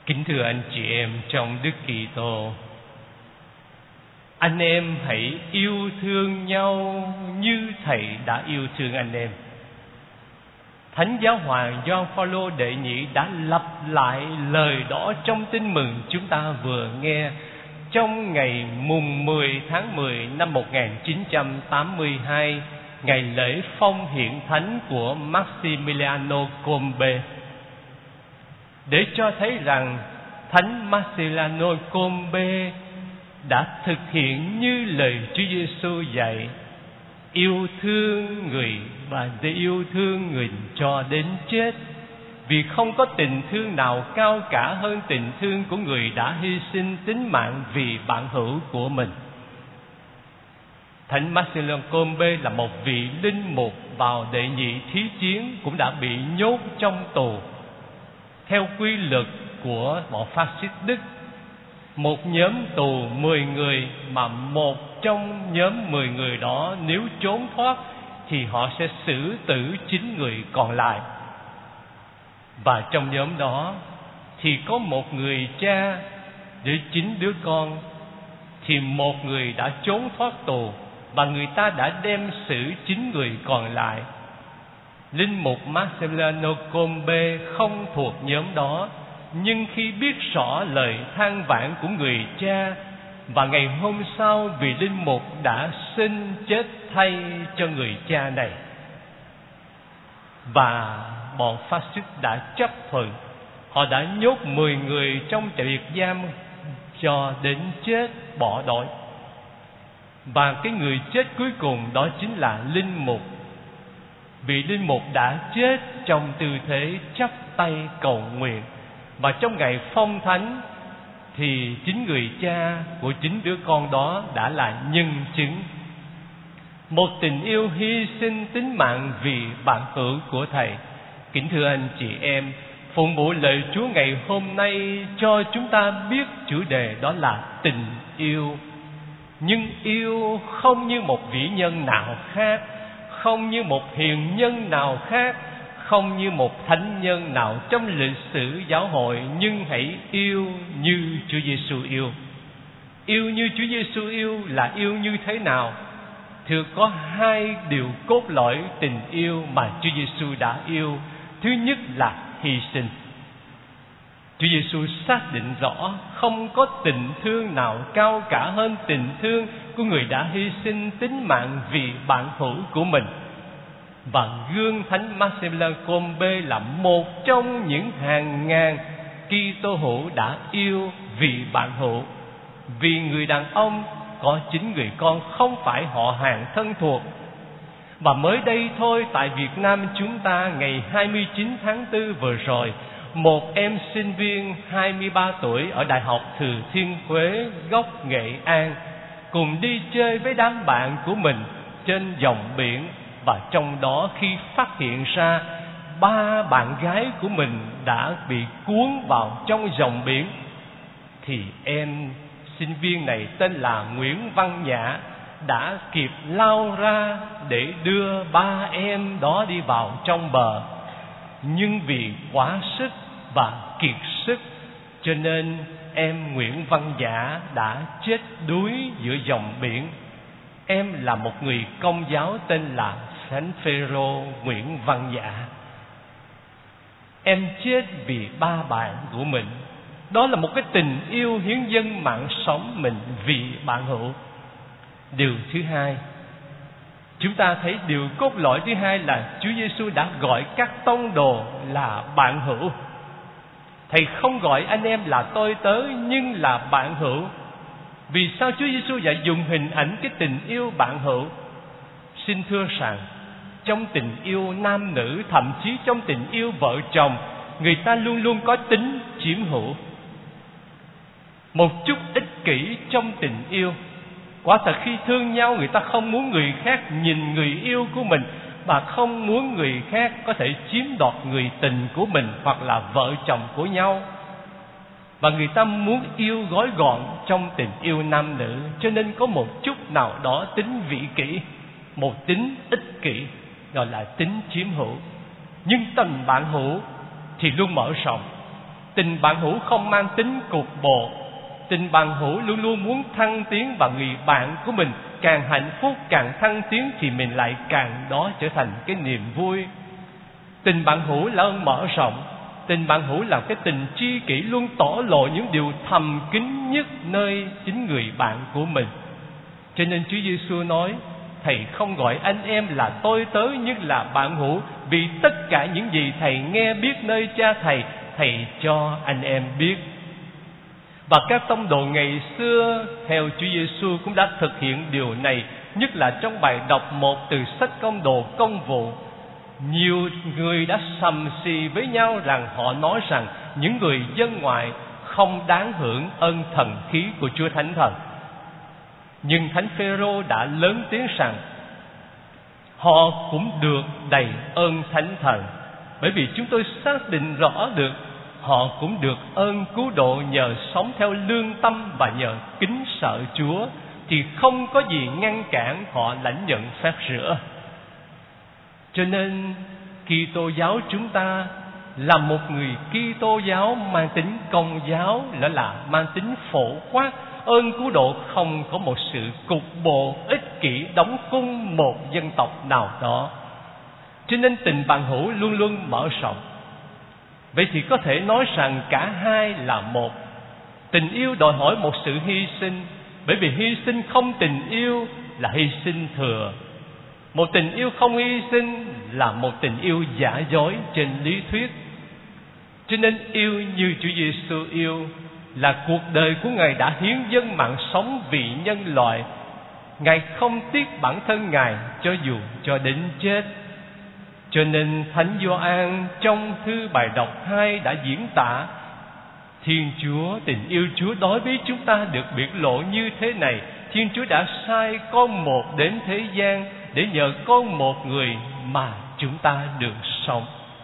Kính thưa anh chị em trong Đức Kitô, anh em hãy yêu thương nhau như Thầy đã yêu thương anh em. Thánh Giáo hoàng Gioan Phaolô đệ nhị đã lặp lại lời đó trong Tin mừng chúng ta vừa nghe trong ngày mùng 10 tháng 10 năm 1982, ngày lễ phong hiện thánh của Maximiliano Kolbe, để cho thấy rằng Thánh Maximiliano Kolbe đã thực hiện như lời Chúa Giêsu dạy, yêu thương người và để yêu thương người cho đến chết, vì không có tình thương nào cao cả hơn tình thương của người đã hy sinh tính mạng vì bạn hữu của mình. Thánh Maximiliano Kolbe là một vị linh mục vào đệ nhị thí chiến, cũng đã bị nhốt trong tù. Theo quy luật của bọn phát xít Đức, một nhóm tù 10 người, mà một trong nhóm 10 người đó nếu trốn thoát thì họ sẽ xử tử 9 người còn lại. Và trong nhóm đó thì có một người cha để 9 đứa con, thì một người đã trốn thoát tù và người ta đã đem xử 9 người còn lại. Linh mục Maximiliano Kolbe không thuộc nhóm đó, nhưng khi biết rõ lời than vãn của người cha, và ngày hôm sau vị linh mục đã xin chết thay cho người cha này, và bọn phát xít đã chấp thuận. Họ đã nhốt 10 người trong trại biệt giam cho đến chết bỏ đói. Và cái người chết cuối cùng đó chính là linh mục. Vị linh mục đã chết trong tư thế chắp tay cầu nguyện. Và trong ngày phong thánh thì chính người cha của 9 đứa con đó đã là nhân chứng. Một tình yêu hy sinh tính mạng vì bạn hữu của Thầy. Kính thưa anh chị em, phụng vụ lời Chúa ngày hôm nay cho chúng ta biết chủ đề đó là tình yêu. Nhưng yêu không như một vĩ nhân nào khác, không như một hiền nhân nào khác, không như một thánh nhân nào trong lịch sử giáo hội, nhưng hãy yêu như Chúa Giêsu yêu. Yêu như Chúa Giêsu yêu là yêu như thế nào? Thưa, có hai điều cốt lõi tình yêu mà Chúa Giêsu đã yêu. Thứ nhất là hy sinh. Chúa Giêsu xác định rõ không có tình thương nào cao cả hơn tình thương của người đã hy sinh tính mạng vì bạn hữu của mình. Và gương Thánh Maximiliano Kolbe là một trong những hàng ngàn Kitô hữu đã yêu vì bạn hữu. Vì người đàn ông có 9 người con không phải họ hàng thân thuộc. Và mới đây thôi, tại Việt Nam chúng ta, ngày 29 tháng 4 vừa rồi, một em sinh viên 23 tuổi ở Đại học Thừa Thiên Huế, gốc Nghệ An, cùng đi chơi với đám bạn của mình trên dòng biển. Và trong đó khi phát hiện ra 3 bạn gái của mình đã bị cuốn vào trong dòng biển, thì em sinh viên này tên là Nguyễn Văn Nhã đã kịp lao ra để đưa 3 em đó đi vào trong bờ. Nhưng vì quá sức và kiệt sức, cho nên em Nguyễn Văn Nhã đã chết đuối giữa dòng biển. Em là một người Công giáo tên là Thánh Phêrô Nguyễn Văn Nhã. Em chết vì 3 bạn của mình. Đó là một cái tình yêu hiến dâng mạng sống mình vì bạn hữu. Điều thứ hai, chúng ta thấy điều cốt lõi thứ hai là Chúa Giêsu đã gọi các tông đồ là bạn hữu. Thầy không gọi anh em là tôi tớ, nhưng là bạn hữu. Vì sao Chúa Giêsu lại dùng hình ảnh cái tình yêu bạn hữu? Xin thưa rằng, trong tình yêu nam nữ, thậm chí trong tình yêu vợ chồng, người ta luôn luôn có tính chiếm hữu, một chút ích kỷ trong tình yêu. Quả thật khi thương nhau, người ta không muốn người khác nhìn người yêu của mình, mà không muốn người khác có thể chiếm đoạt người tình của mình hoặc là vợ chồng của nhau. Và người ta muốn yêu gói gọn trong tình yêu nam nữ, cho nên có một chút nào đó tính vị kỷ, một tính ích kỷ, gọi là tính chiếm hữu. Nhưng tình bạn hữu thì luôn mở rộng. Tình bạn hữu không mang tính cục bộ. Tình bạn hữu luôn luôn muốn thăng tiến, và người bạn của mình càng hạnh phúc, càng thăng tiến thì mình lại càng đó trở thành cái niềm vui. Tình bạn hữu là ơn mở rộng. Tình bạn hữu là cái tình tri kỷ luôn tỏ lộ những điều thầm kín nhất nơi chính người bạn của mình. Cho nên Chúa Giêsu nói: Thầy không gọi anh em là tôi tớ, nhưng là bạn hữu, vì tất cả những gì Thầy nghe biết nơi Cha Thầy, Thầy cho anh em biết. Và các tông đồ ngày xưa theo Chúa Giêsu cũng đã thực hiện điều này, nhất là trong bài đọc 1 từ sách Công đồ Công vụ. Nhiều người đã sầm xì với nhau rằng họ nói rằng những người dân ngoại không đáng hưởng ơn thần khí của Chúa Thánh Thần. Nhưng Thánh Phêrô đã lớn tiếng rằng họ cũng được đầy ơn Thánh Thần, bởi vì chúng tôi xác định rõ được họ cũng được ơn cứu độ nhờ sống theo lương tâm và nhờ kính sợ Chúa, thì không có gì ngăn cản họ lãnh nhận phép rửa. Cho nên Kitô giáo chúng ta là một người Kitô giáo mang tính công giáo, đó là mang tính phổ quát. Ơn cứu độ không có một sự cục bộ ích kỷ đóng khung một dân tộc nào đó. Cho nên tình bạn hữu luôn luôn mở rộng. Vậy thì có thể nói rằng cả hai là một. Tình yêu đòi hỏi một sự hy sinh, bởi vì hy sinh không tình yêu là hy sinh thừa. Một tình yêu không hy sinh là một tình yêu giả dối trên lý thuyết. Cho nên yêu như Chúa Giêsu yêu là cuộc đời của Ngài đã hiến dâng mạng sống vì nhân loại. Ngài không tiếc bản thân Ngài cho dù cho đến chết. Cho nên Thánh Gioan trong thư bài đọc 2 đã diễn tả Thiên Chúa, tình yêu Chúa đối với chúng ta được biểu lộ như thế này: Thiên Chúa đã sai con một đến thế gian để nhờ con một người mà chúng ta được sống.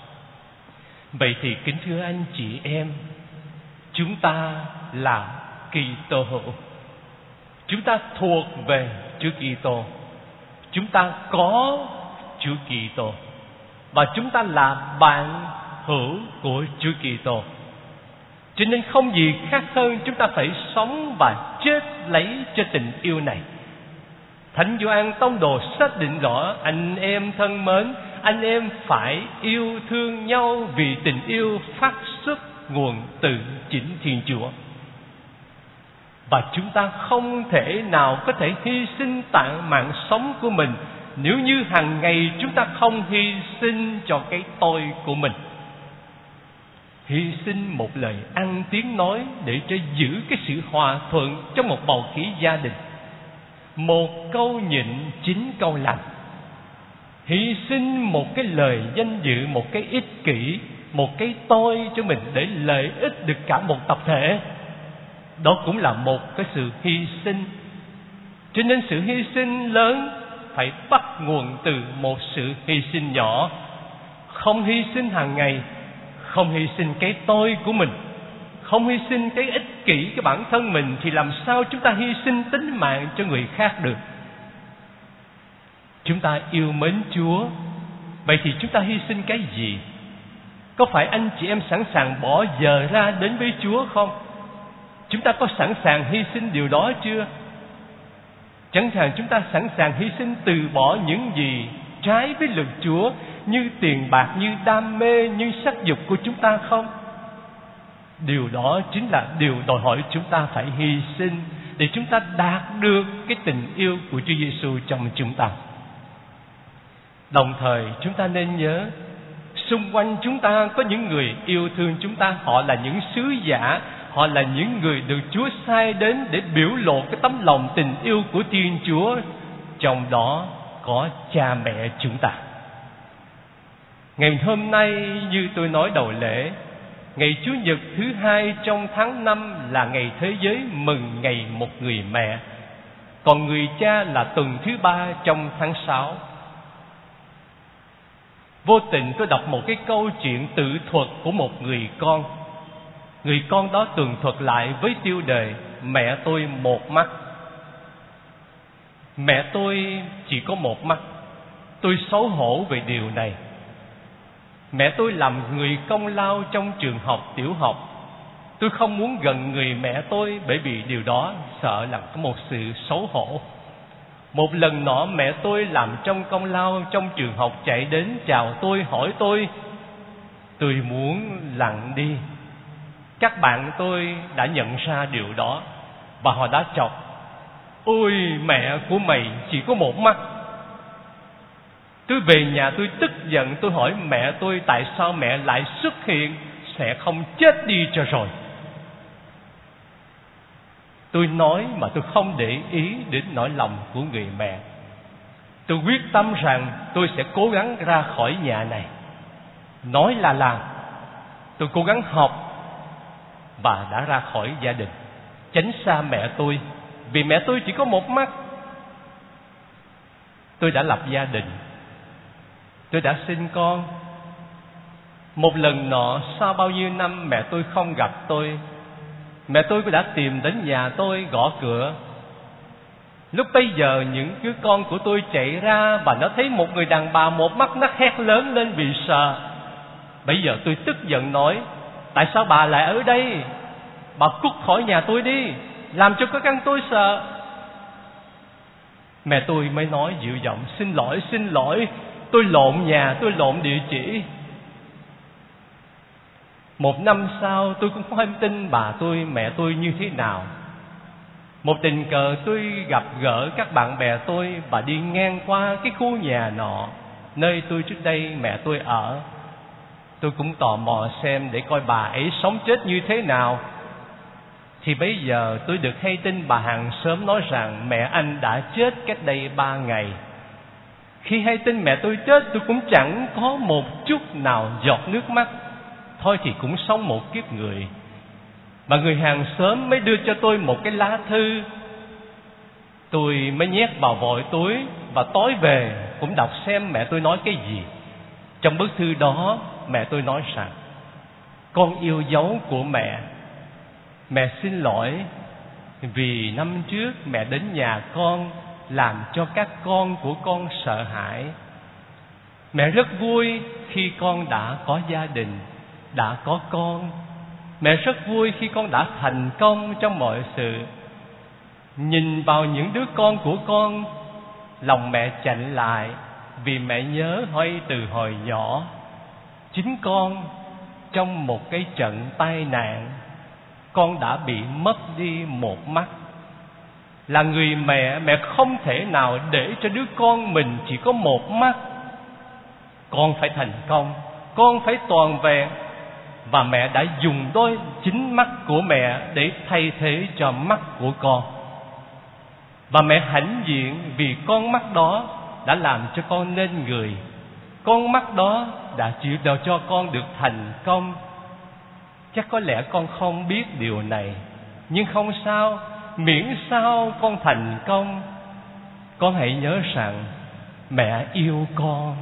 Vậy thì kính thưa anh chị em, chúng ta là Kitô hữu. Chúng ta thuộc về Chúa Kitô. Chúng ta có Chúa Kitô. Và chúng ta là bạn hữu của Chúa Kitô. Cho nên không gì khác hơn chúng ta phải sống và chết lấy cho tình yêu này. Thánh Gioan tông đồ xác định rõ: anh em thân mến, anh em phải yêu thương nhau, vì tình yêu phát xuất nguồn từ chính Thiên Chúa. Và chúng ta không thể nào có thể hy sinh tặng mạng sống của mình nếu như hàng ngày chúng ta không hy sinh cho cái tôi của mình. Hy sinh một lời ăn tiếng nói để cho giữ cái sự hòa thuận trong một bầu khí gia đình. Một câu nhịn 9 câu lành. Hy sinh một cái lời danh dự, một cái ích kỷ, một cái tôi cho mình để lợi ích được cả một tập thể. Đó cũng là một cái sự hy sinh. Cho nên sự hy sinh lớn phải bắt nguồn từ một sự hy sinh nhỏ. Không hy sinh hàng ngày, không hy sinh cái tôi của mình, không hy sinh cái ích kỷ cái bản thân mình, thì làm sao chúng ta hy sinh tính mạng cho người khác được? Chúng ta yêu mến Chúa, vậy thì chúng ta hy sinh cái gì? Có phải anh chị em sẵn sàng bỏ giờ ra đến với Chúa không? Chúng ta có sẵn sàng hy sinh điều đó chưa? Chẳng hạn chúng ta sẵn sàng hy sinh từ bỏ những gì trái với luật Chúa, như tiền bạc, như đam mê, như sắc dục của chúng ta không? Điều đó chính là điều đòi hỏi chúng ta phải hy sinh để chúng ta đạt được cái tình yêu của Chúa Giêsu trong chúng ta. Đồng thời chúng ta nên nhớ, xung quanh chúng ta có những người yêu thương chúng ta. Họ là những sứ giả, họ là những người được Chúa sai đến để biểu lộ cái tấm lòng tình yêu của Thiên Chúa. Trong đó có cha mẹ chúng ta. Ngày hôm nay, như tôi nói đầu lễ, ngày Chủ nhật thứ 2 trong tháng 5 là ngày thế giới mừng ngày một người mẹ. Còn người cha là tuần thứ 3 trong tháng 6. Vô tình tôi đọc một cái câu chuyện tự thuật của một người con. Người con đó tường thuật lại với tiêu đề: mẹ tôi một mắt. Mẹ tôi chỉ có một mắt. Tôi xấu hổ về điều này. Mẹ tôi làm người công lao trong trường học tiểu học, Tôi không muốn gần người mẹ tôi, bởi vì điều đó sợ là có một sự xấu hổ. Một lần nọ mẹ tôi làm trong công lao trong trường học chạy đến chào tôi, hỏi tôi muốn lặng đi. Các bạn tôi đã nhận ra điều đó và họ đã chọc: ôi, mẹ của mày chỉ có một mắt. Tôi về nhà tôi tức giận, tôi hỏi mẹ tôi tại sao mẹ lại xuất hiện, sẽ không chết đi cho rồi. Tôi nói mà tôi không để ý đến nỗi lòng của người mẹ. Tôi quyết tâm rằng tôi sẽ cố gắng ra khỏi nhà này. Nói là làm. Tôi cố gắng học và đã ra khỏi gia đình, tránh xa mẹ tôi, vì mẹ tôi chỉ có một mắt. Tôi đã lập gia đình, tôi đã sinh con. Một lần nọ sau bao nhiêu năm mẹ tôi không gặp tôi, mẹ tôi đã tìm đến nhà tôi gõ cửa. Lúc bấy giờ những đứa con của tôi chạy ra và nó thấy một người đàn bà một mắt, nó hét lớn lên vì sợ. Bây giờ tôi tức giận nói: tại sao bà lại ở đây? Bà cút khỏi nhà tôi đi, làm cho các con tôi sợ. Mẹ tôi mới nói dịu giọng: xin lỗi, tôi lộn nhà, tôi lộn địa chỉ. Một năm sau tôi cũng không tin bà tôi, mẹ tôi như thế nào. Một tình cờ tôi gặp gỡ các bạn bè tôi và đi ngang qua cái khu nhà nọ nơi tôi trước đây mẹ tôi ở. Tôi cũng tò mò xem để coi bà ấy sống chết như thế nào. Thì bây giờ tôi được hay tin bà hàng xóm nói rằng mẹ anh đã chết cách đây 3 ngày. Khi hay tin mẹ tôi chết, tôi cũng chẳng có một chút nào giọt nước mắt. Thôi thì cũng sống một kiếp người. Mà người hàng xóm mới đưa cho tôi một cái lá thư. Tôi mới nhét vào vội túi và tối về cũng đọc xem mẹ tôi nói cái gì. Trong bức thư đó mẹ tôi nói rằng: con yêu dấu của mẹ. Mẹ xin lỗi vì năm trước mẹ đến nhà con làm cho các con của con sợ hãi. Mẹ rất vui khi con đã có gia đình, đã có con. Mẹ rất vui khi con đã thành công trong mọi sự. Nhìn vào những đứa con của con, lòng mẹ chạnh lại, vì mẹ nhớ từ hồi nhỏ chính con trong một cái trận tai nạn, con đã bị mất đi một mắt. Là người mẹ, mẹ không thể nào để cho đứa con mình chỉ có một mắt. Con phải thành công, con phải toàn vẹn. Và mẹ đã dùng đôi chính mắt của mẹ để thay thế cho mắt của con. Và mẹ hãnh diện vì con mắt đó đã làm cho con nên người. Con mắt đó đã chịu đựng cho con được thành công. Chắc có lẽ con không biết điều này, nhưng không sao, miễn sao con thành công. Con hãy nhớ rằng mẹ yêu con.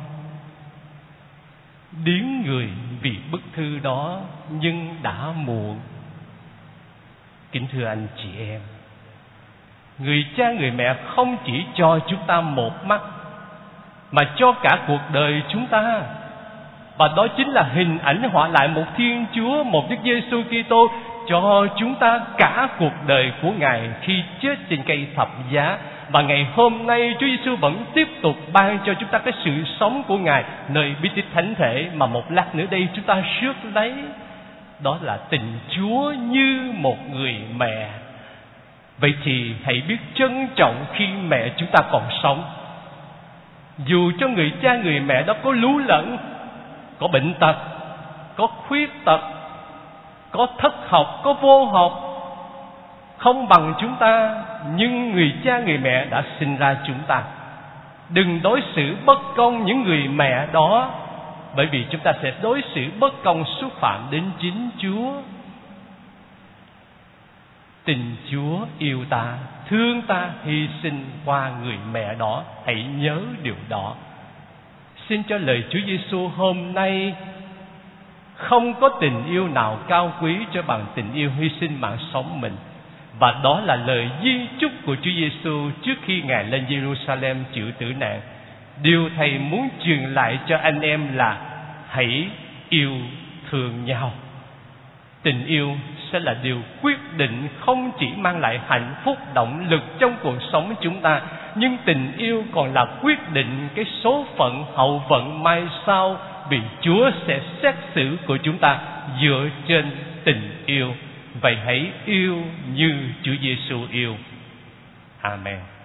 Điếng người vì bức thư đó, nhưng đã muộn. Kính thưa anh chị em, người cha người mẹ không chỉ cho chúng ta một mắt, mà cho cả cuộc đời chúng ta. Và đó chính là hình ảnh họa lại một Thiên Chúa, một Đức Giêsu Kitô cho chúng ta cả cuộc đời của Ngài khi chết trên cây thập giá. Và ngày hôm nay Chúa Giêsu vẫn tiếp tục ban cho chúng ta cái sự sống của Ngài nơi bí tích thánh thể mà một lát nữa đây chúng ta rước lấy. Đó là tình Chúa như một người mẹ. Vậy thì hãy biết trân trọng khi mẹ chúng ta còn sống. Dù cho người cha người mẹ đó có lú lẫn, có bệnh tật, có khuyết tật, có thất học, có vô học, không bằng chúng ta, nhưng người cha người mẹ đã sinh ra chúng ta. Đừng đối xử bất công những người mẹ đó, bởi vì chúng ta sẽ đối xử bất công xúc phạm đến chính Chúa. Tình Chúa yêu ta, thương ta, hy sinh qua người mẹ đó. Hãy nhớ điều đó. Xin cho lời Chúa Giêsu hôm nay không có tình yêu nào cao quý cho bằng tình yêu hy sinh mạng sống mình. Và đó là lời di chúc của Chúa Giêsu trước khi Ngài lên Jerusalem chịu tử nạn. Điều Thầy muốn truyền lại cho anh em là hãy yêu thương nhau. Tình yêu sẽ là điều quyết định không chỉ mang lại hạnh phúc động lực trong cuộc sống chúng ta, nhưng tình yêu còn là quyết định cái số phận hậu vận mai sau, vì Chúa sẽ xét xử của chúng ta dựa trên tình yêu. Vậy hãy yêu như Chúa Giêsu yêu. Amen.